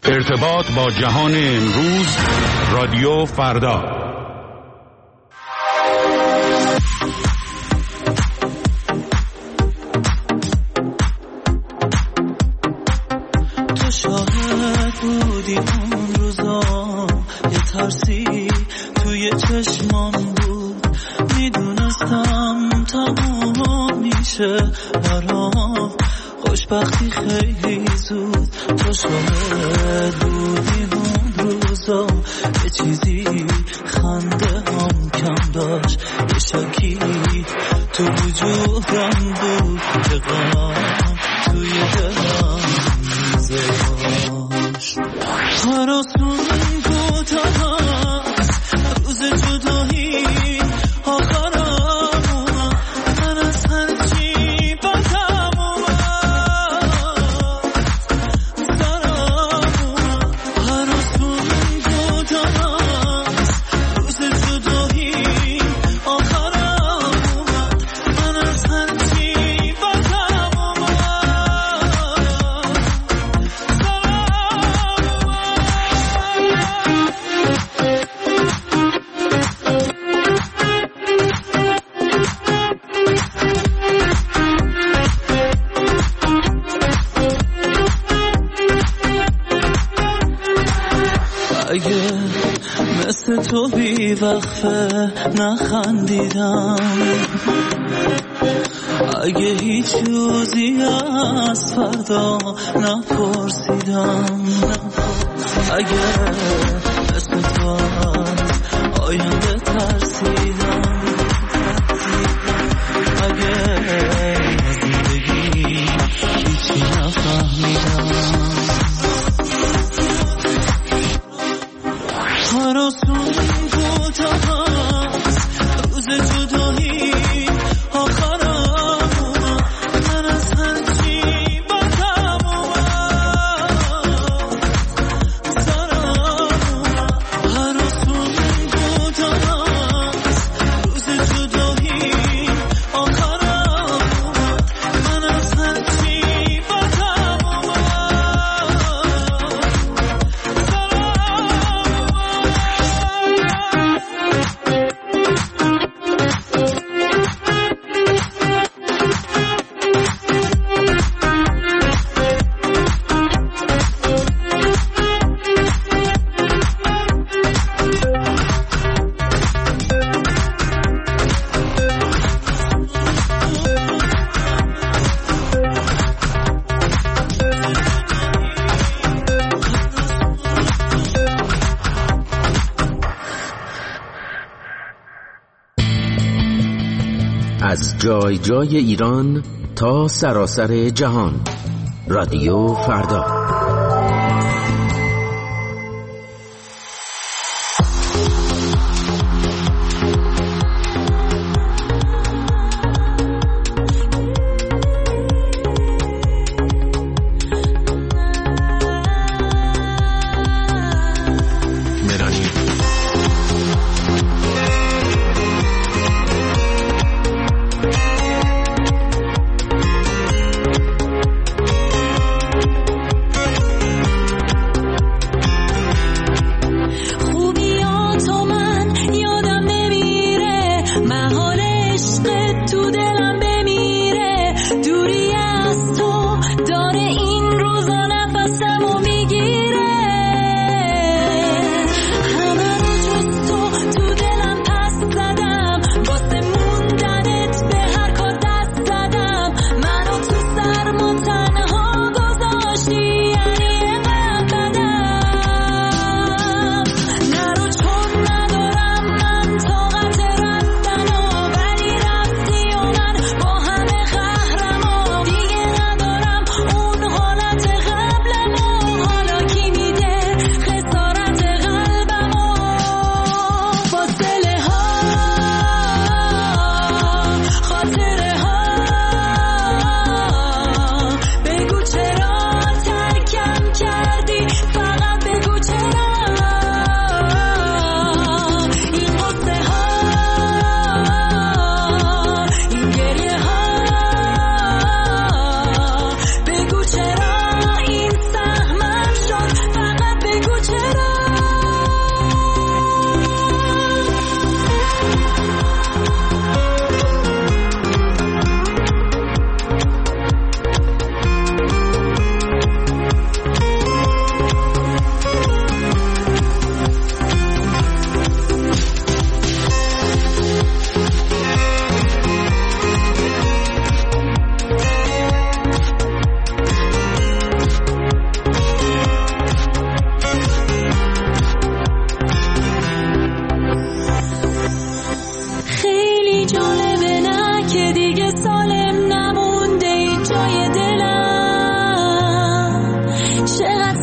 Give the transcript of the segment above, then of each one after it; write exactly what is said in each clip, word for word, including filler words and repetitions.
ارتباط با جهان امروز، رادیو فردا. تو شاهد بودی اون روزا، یه ترسی توی چشمام بود، میدونستم تمام میشه برام خوشبختی خیلی زود. تو شاهد بودی اون روزا، یه چیزی خنده هم کم داشت، یه شکی تو وجودم بود که غم توی دلم میذاشت. هراسون بود هست روز جدایی آخرم اومد، من از هرچی بدم اومد سرم اومد. هراسون بود هست روز جدایی آخرم اومد، من از هرچی بدم اومد اگه مثل تو بی وقفه نخندیدم، اگه هیچ روزی از فردا نپرسیدم، اگه مثل تو آینده ترسیدم، اگه از زندگی هیچی نفهمیدم. هراسون بود هست روز جدایی آخرم اومد، من از هرچی بدم اومد سرم اومد. هراسون بود هست روز جدایی آخرم اومد، من از هرچی بدم اومد. از جای جای ایران تا سراسر جهان، رادیو فردا.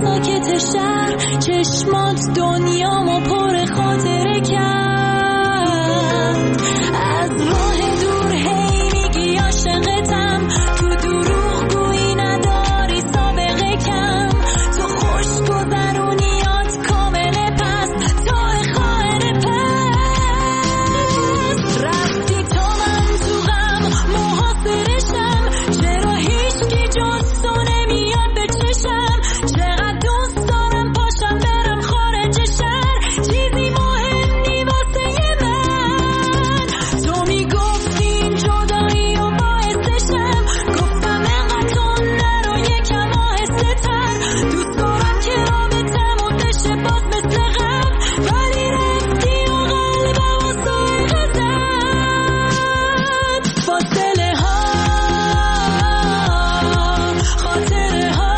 ساکت شهر چشمات دنیامو پر خاطره کرد. از راه دور هی میگی عاشقتم، تو دروغ گویی نداری سابقه کم، تو خوش گذرونیات کامل پس تو خواهر پس. رفتی تا من تو غم محاصرشم، چرا هیچکی جز تو نمیاد به چشم، چقدر دوست دارم پاشم برم خارج شهر، چیزی مهم نی واسه من. تو میگفتی این جدایی و باعثشم، گفتم انقدر تو نرو یکم آهسته‌تر، دوست دارم که رابطمون بشه باز مثل قبل، ولی رفتی و قلبم و سایقه زد. فاصله ها خاطره ها،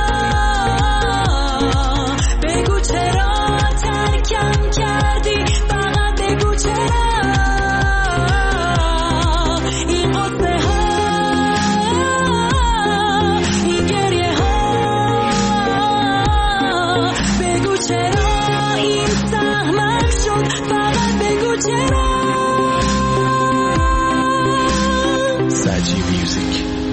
بگو چرا ترکم کردی، فقط بگو چرا. این قصه ها این گریه ها، بگو چرا این سهمم شد، فقط بگو چرا. Saji Music.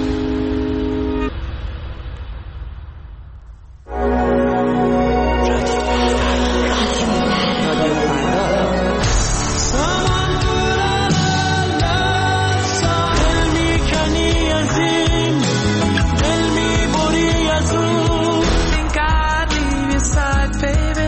ساحل میکنی از این، دل میبری از اون. Think I'd leave your side, baby.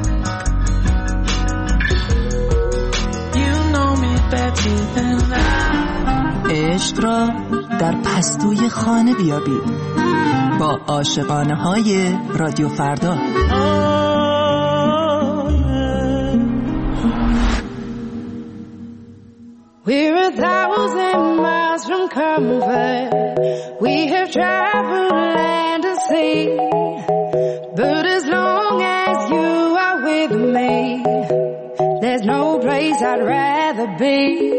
You know me better than that. عشق را در پستوی خانه بیابید با عاشقانه های رادیو فردا. We're a thousand miles from comfort. We have traveled land and sea, but as long as you are with me, there's no place I'd rather be.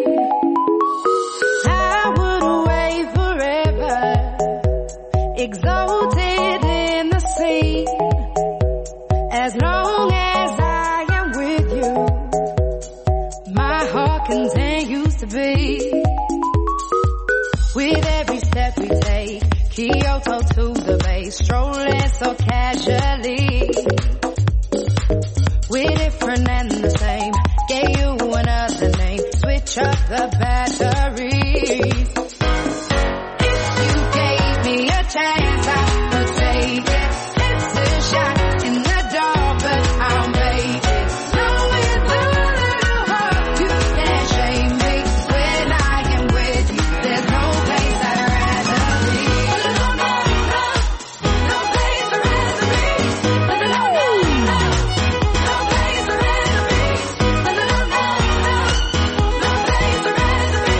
I would wait forever, exalted in the sea, as long as I am with you, my heart continues to beat. With every step we take, Kyoto to the bay, strolling so casually. We're different and the same, gave you another name, switch up the batteries. If you gave me a chance, I would take it. It's a shot in the dark, but I'll make it. Know with a little heart, you can't shame me. When I am with you, there's no place I'd rather be. No, no, no, no place I'd rather be. No, no, no, no, no place I'd rather be. No, no, no, no, no place I'd rather be.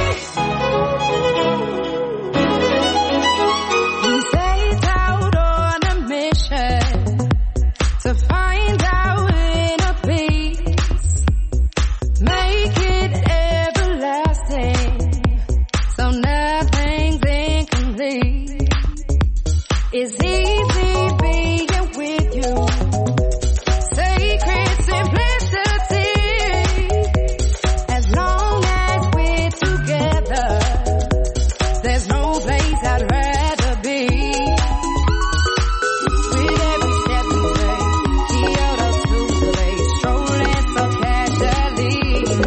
We set out on a mission to find our inner peace, make it everlasting, so nothing's incomplete. It's easy being with you, sacred simplicity. As long as we're together, there's no place I'd rather be. With every step we take, Kyoto to the bay, strolling so casually.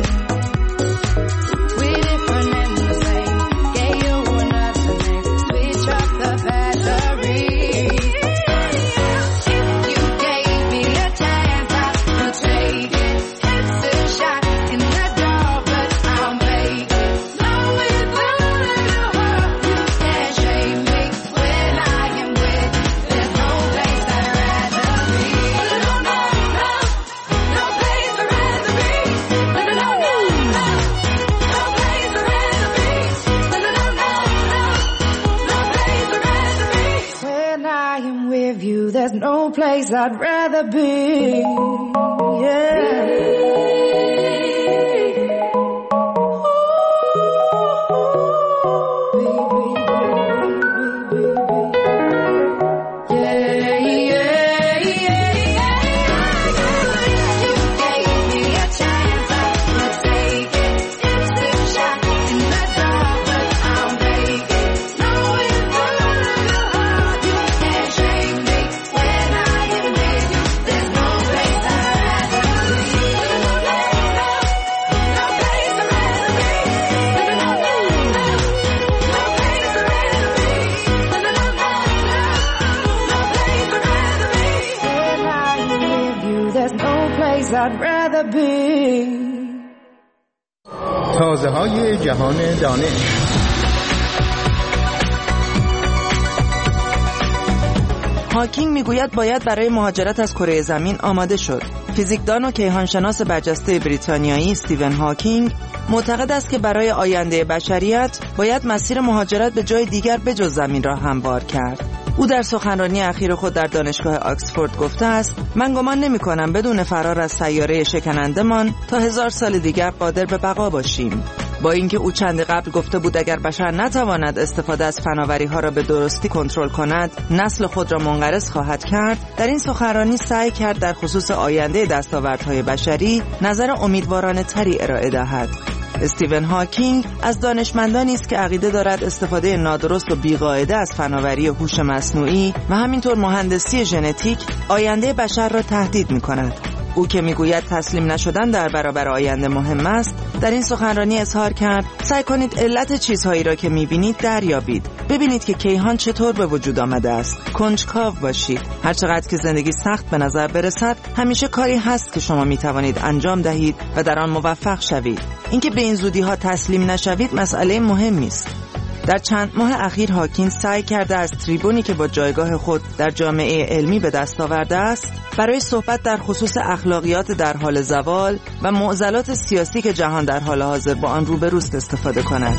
We're different and the same, gave you another name, switch up the batteries. If you gave me a chance, I would take it. It's a shot in the dark, but I'll make it. Know with a little heart, you can't shame me. When I am with you, there's no place I'd rather be. No, no, no, no place I'd rather be. No, no, no, no, no, no place I'd rather be. No, no, no, no, no, no place I'd rather be. When I am with you, there's no place I'd rather be. Yeah. Yeah, yeah, place I'd rather be. تازه های جهان دانش. هاکینگ میگوید باید برای مهاجرت از کره زمین آماده شد. فیزیکدان و کیهانشناس برجسته بریتانیایی استیون هاکینگ معتقد است که برای آینده بشریت باید مسیر مهاجرت به جای دیگر بجز زمین را هموار کرد. او در سخنرانی اخیر خود در دانشگاه آکسفورد گفته است: من گمان نمی کنم بدون فرار از سیاره شکنندمان تا هزار سال دیگر قادر به بقا باشیم. با اینکه او چند قبل گفته بود اگر بشر نتواند استفاده از فناوری‌ها را به درستی کنترل کند، نسل خود را منقرض خواهد کرد، در این سخنرانی سعی کرد در خصوص آینده دستاوردهای بشری نظر امیدوارانه تری ارائه دهد. استیون هاکینگ از دانشمندانی است که عقیده دارد استفاده نادرست و بی‌قاعده از فناوری هوش مصنوعی و همینطور مهندسی ژنتیک آینده بشر را تهدید می‌کند. او که میگوید تسلیم نشدن در برابر آینده مهم است، در این سخنرانی اظهار کرد: سعی کنید علت چیزهایی را که میبینید دریابید. ببینید که کیهان چطور به وجود آمده است. کنجکاو باشید. هر چقدر که زندگی سخت به نظر برسد، همیشه کاری هست که شما میتوانید انجام دهید و در آن موفق شوید. اینکه به این زودی ها تسلیم نشوید مسئله مهمی است. در چند ماه اخیر هاکینگ سعی کرده از تریبونی که با جایگاه خود در جامعه علمی به دست آورده است، برای صحبت در خصوص اخلاقیات در حال زوال و معضلات سیاسی که جهان در حال حاضر با آن روبروست استفاده کند.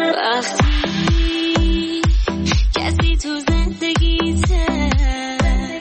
کسی تو زندگیته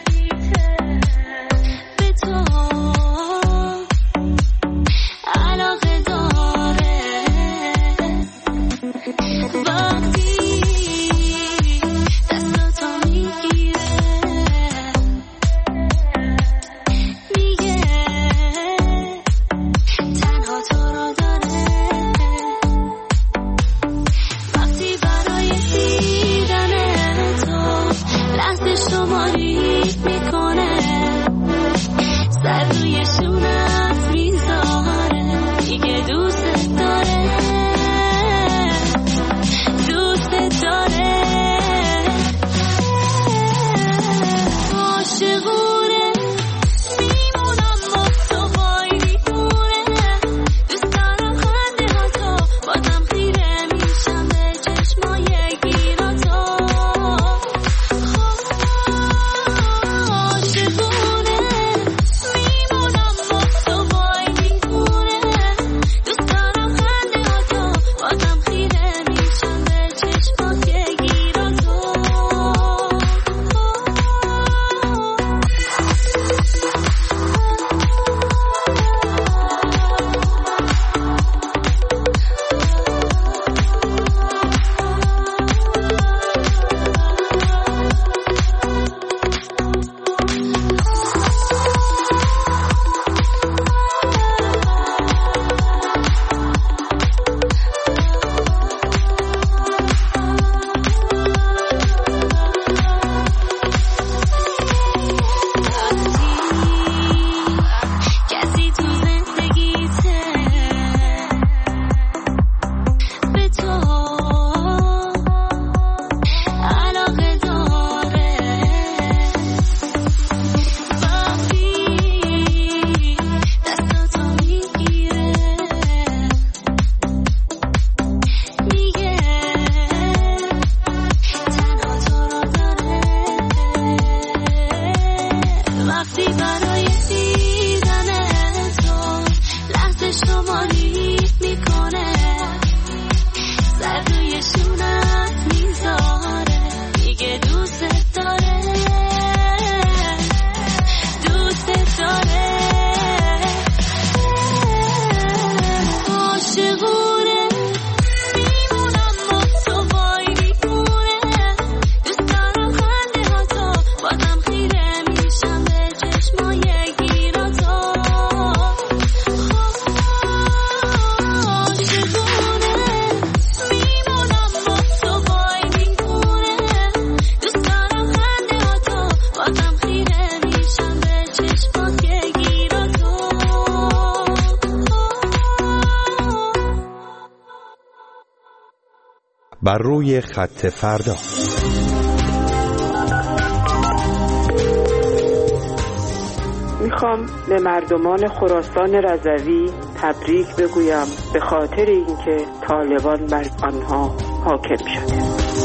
بر روی خط فردا. میخوام به مردمان خراسان رضوی تبریک بگویم به خاطر اینکه طالبان بر آنها حاکم شده.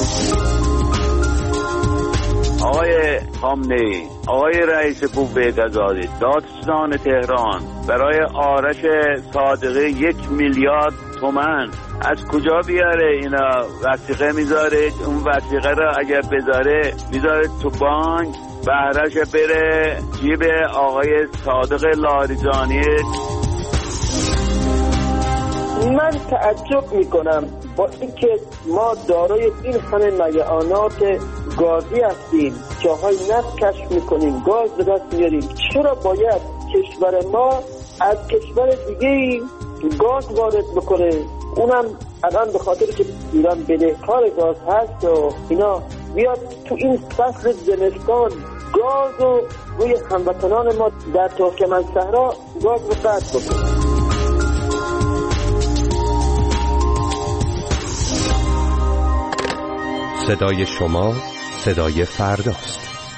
آقای خامنه‌ای، آقای رئیس قوه قضاییه، دادستان تهران برای آرش صادقه یک میلیارد تومان از کجا بیاره؟ اینا وثیقه میذاره، اون وثیقه رو اگر بذاره میذاره تو بانک، بهرش بره جیب آقای صادق لاریجانی. من تعجب میکنم با اینکه ما دارای این همه معیانات گازی هستیم، جاهای نفت کشف میکنیم، گاز به دست میاریم، چرا باید کشور ما از کشور دیگه گاز وارد بکنه؟ اونم الان به خاطر که ایران بدهکار گاز هست و اینا بیاد تو این فصل زمستان گاز رو روی هموطنان ما در ترکمنصحرا گاز رو قطع بکنه. صدای شما صدای فرداست.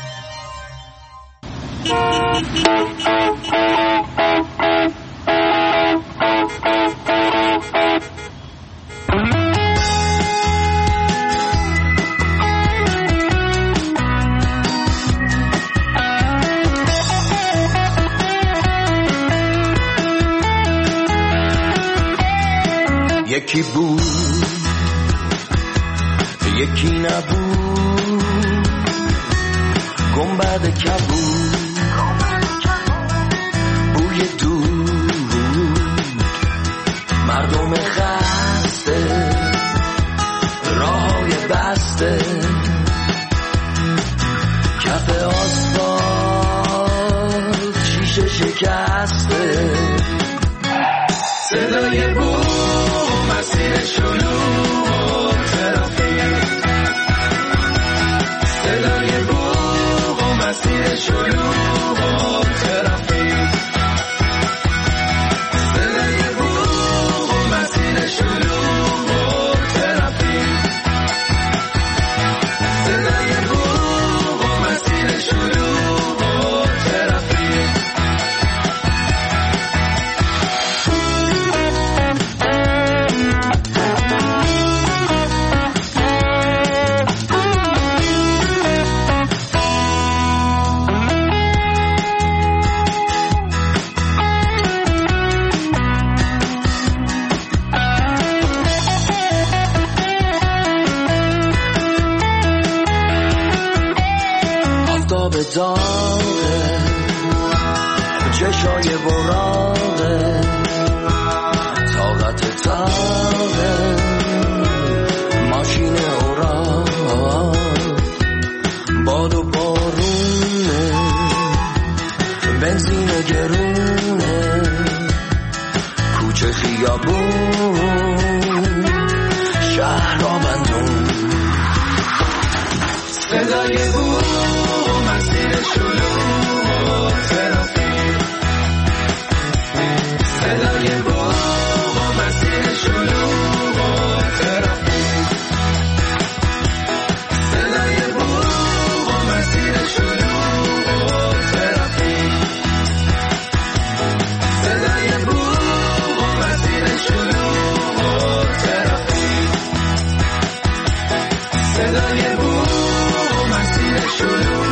یکی بود یکی نبود، گنبد کبود، بوی دود، مردم خسته، راههای بسته، کف آسفالت شیشه شکسته، صدای بوم مسیر شلوغ ترافیک، صدای بوم مسیر شلوغ ترافیک، صدای بوم مسیر شلوغ ترافیک، صدای بوم مسیر شلوغ ترافیک. داغه چشای براغه طاقت تاغه ماشین اوراق باد و بارونه بنزین گرونه کوچه خیابون شهر آبندون صدای بود مسیر شلوغ ترافیک صدای بوم مسیر شلوغ ترافیک صدای بوم مسیر شلوغ ترافیک صدای بوم مسیر شلوغ ترافیک صدای بوم مسیر شلوغ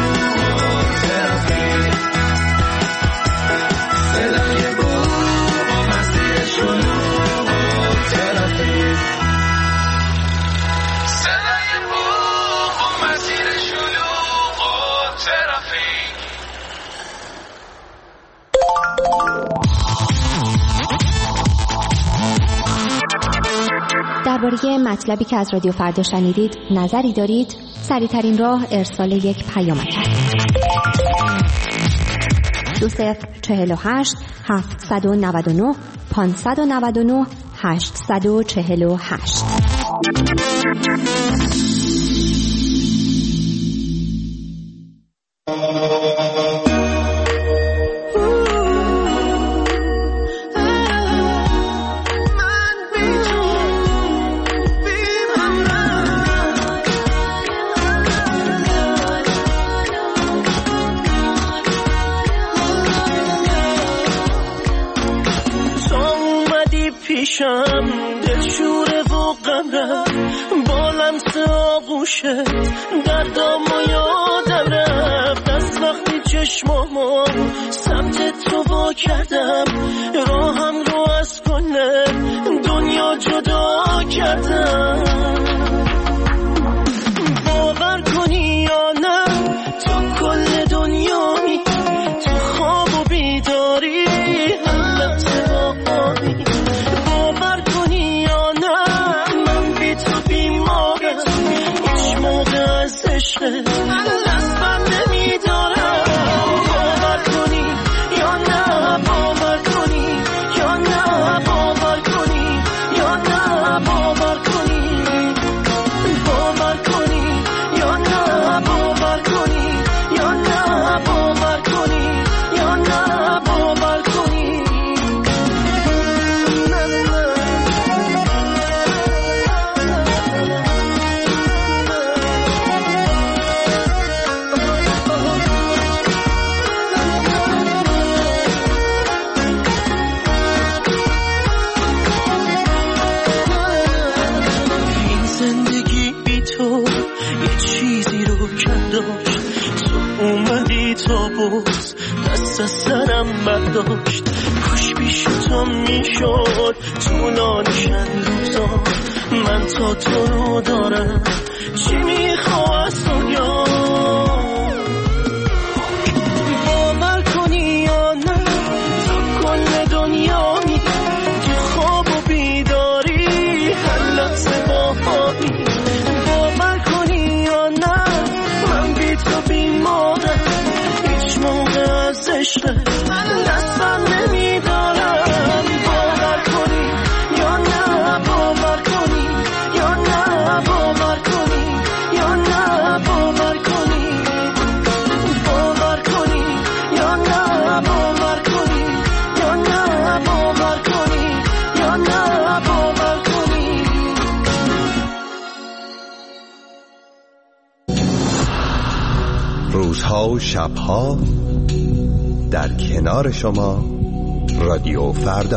درباره مطلبی که از رادیو فردا شنیدید نظری دارید؟ سریع‌ترین راه ارسال یک پیامک است. دو صفر چهل و هشت هفتصد و نود و نه پانصد و نود و نه هشتصد و چهل و هشت. دلم دلشوره و غمرم با لمس آغوشت دردامو یادم رفت از وقتی چشمامو سمت تو وا کردم راهم رو از کل دنیا جدا کردم باور کنی یا نه تو کل دنیایی تو خواب و بیداری حالت باهایی باور کنی یا نه من بی تو بیمارم هیچ موقع از عشق دست بر نمیدارم باور کنی یا نه باور کنی یا نه باور کنی یا نه باور کنی باور کنی یا نه باور کنی یا نه باور کنی یا نه باور کنی این زندگی بی تو یه چیزی رو کنداشت تو اومدی تا باز دست از سرم برداشت کاش پیش تو میشد طولانیشن روزا من تا تو رو دارم چی میخواه از دنیا باور کنی یا نه تو کل دنیا می تو خواب و بیداری حالت باهایی باور کنی یا نه من بی تو بیمارم هیچ موقع از عشق دست بر نمیدارم باور کنی یا نه باور کنی یا نه باور کنی یا نه باور کنی باور کنی یا نه باور کنی یا نه باور کنی یا نه باور کنی روزها و شبها در کنار شما رادیو فردا.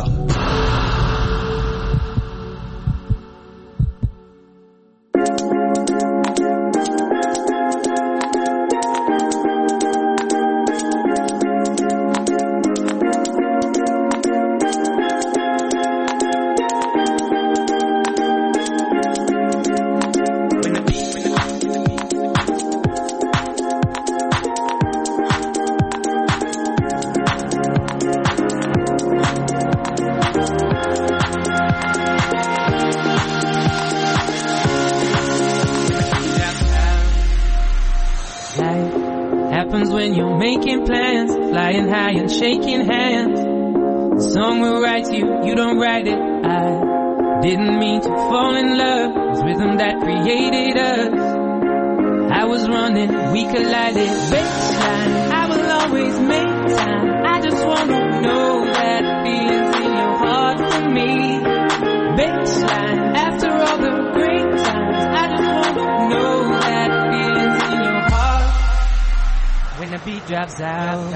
Shaking hands, the song will write you, you don't write it. I didn't mean to fall in love, it was rhythm that created us. I was running, we collided. Baseline, I will always make time. I just wanna know that feelings in your heart for me. Baseline, after all the great times, I just wanna know that feelings in your heart when the beat drops out.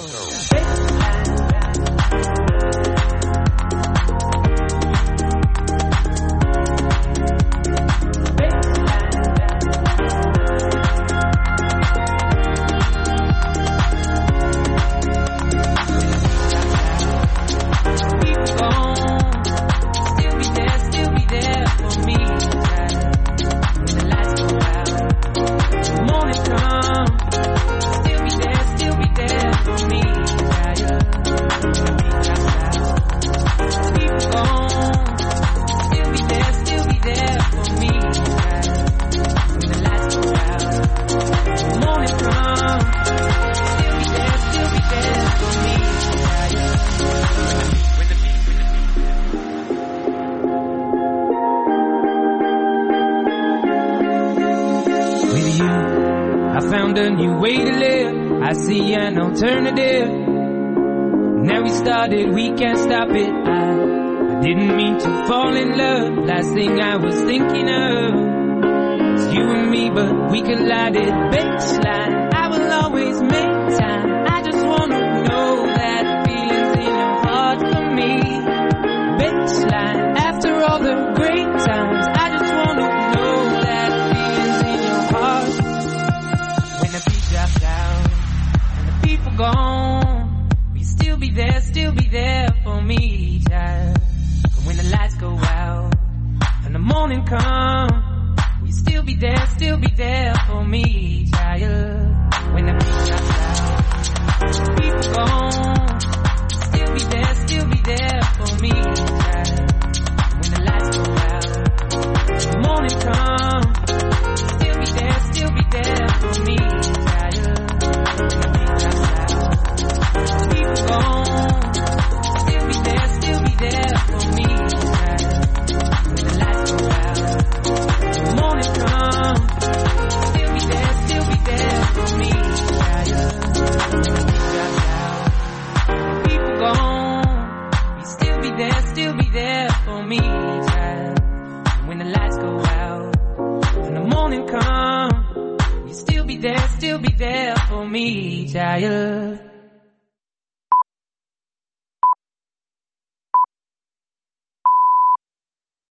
Alternative. Now we started, we can't stop it. I, I didn't mean to fall in love. Last thing I was thinking of was you and me, but we collided. Baseline, I will always make time. I just wanna know that feelings in your heart for me. Baseline, after morning come, will you still be there, still be there for me, child? When the beat drops out, people gone, still be there, still be there for me, child. When the lights go out, the morning come, still be there, still be there for me, child. When the beat drops out, people gone, still be there, still be there for me, child. When the lights go out, the morning come, still be there, still be there for me, child. When the beat drops out, people gone, you still be there, still be there for me, child. When the lights go out, when the morning come, you still be there, still be there for me, child.